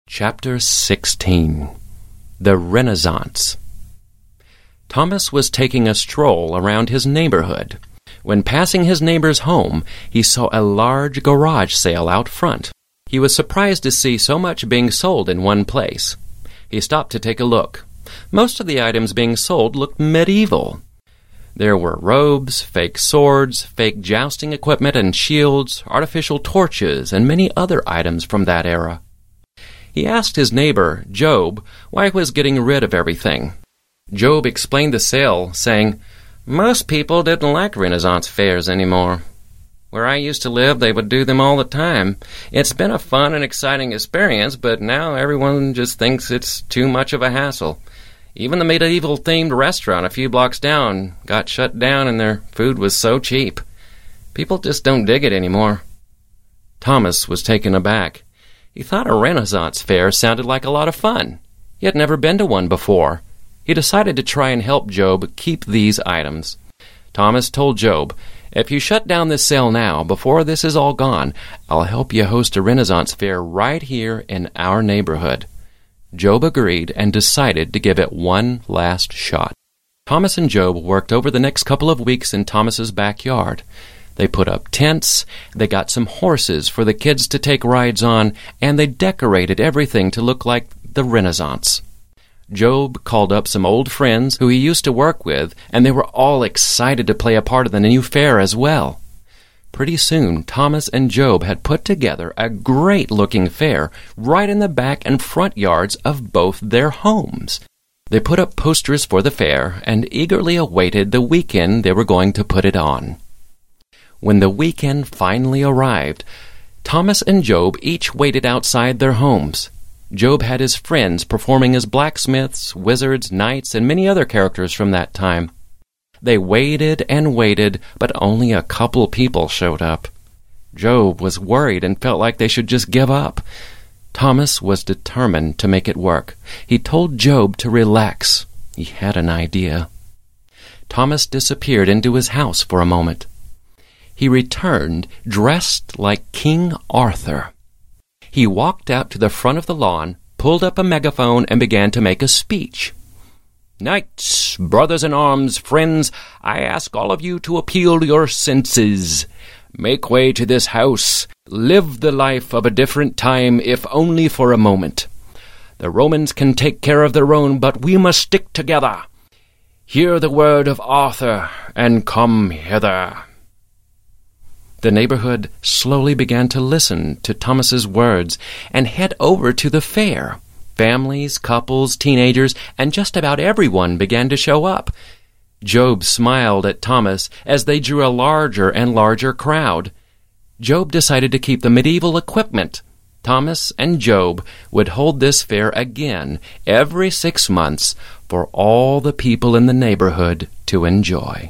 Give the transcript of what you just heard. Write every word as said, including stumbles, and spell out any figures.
Chapter sixteen. The Renaissance. Thomas was taking a stroll around his neighborhood. When passing his neighbor's home, he saw a large garage sale out front. He was surprised to see so much being sold in one place. He stopped to take a look. Most of the items being sold looked medieval. There were robes, fake swords, fake jousting equipment and shields, artificial torches, and many other items from that era. He asked his neighbor, Job, why he was getting rid of everything. Job explained the sale, saying, "Most people didn't like Renaissance fairs anymore. Where I used to live, they would do them all the time. It's been a fun and exciting experience, but now everyone just thinks it's too much of a hassle. Even the medieval-themed restaurant a few blocks down got shut down and their food was so cheap. People just don't dig it anymore." Thomas was taken aback. He thought a Renaissance fair sounded like a lot of fun. He had never been to one before. He decided to try and help Job keep these items. Thomas told Job, "If you shut down this sale now, before this is all gone, I'll help you host a Renaissance fair right here in our neighborhood." Job agreed and decided to give it one last shot. Thomas and Job worked over the next couple of weeks in Thomas's backyard. They put up tents, they got some horses for the kids to take rides on, and they decorated everything to look like the Renaissance. Job called up some old friends who he used to work with, and they were all excited to play a part of the new fair as well. Pretty soon, Thomas and Job had put together a great-looking fair right in the back and front yards of both their homes. They put up posters for the fair and eagerly awaited the weekend they were going to put it on. When the weekend finally arrived, Thomas and Job each waited outside their homes. Job had his friends performing as blacksmiths, wizards, knights, and many other characters from that time. They waited and waited, but only a couple people showed up. Job was worried and felt like they should just give up. Thomas was determined to make it work. He told Job to relax. He had an idea. Thomas disappeared into his house for a moment. He returned dressed like King Arthur. He walked out to the front of the lawn, pulled up a megaphone, and began to make a speech. "Knights, brothers-in-arms, friends, I ask all of you to appeal your senses. Make way to this house. Live the life of a different time, if only for a moment. The Romans can take care of their own, but we must stick together. Hear the word of Arthur, and come hither." The neighborhood slowly began to listen to Thomas's words and head over to the fair. Families, couples, teenagers, and just about everyone began to show up. Job smiled at Thomas as they drew a larger and larger crowd. Job decided to keep the medieval equipment. Thomas and Job would hold this fair again every six months for all the people in the neighborhood to enjoy.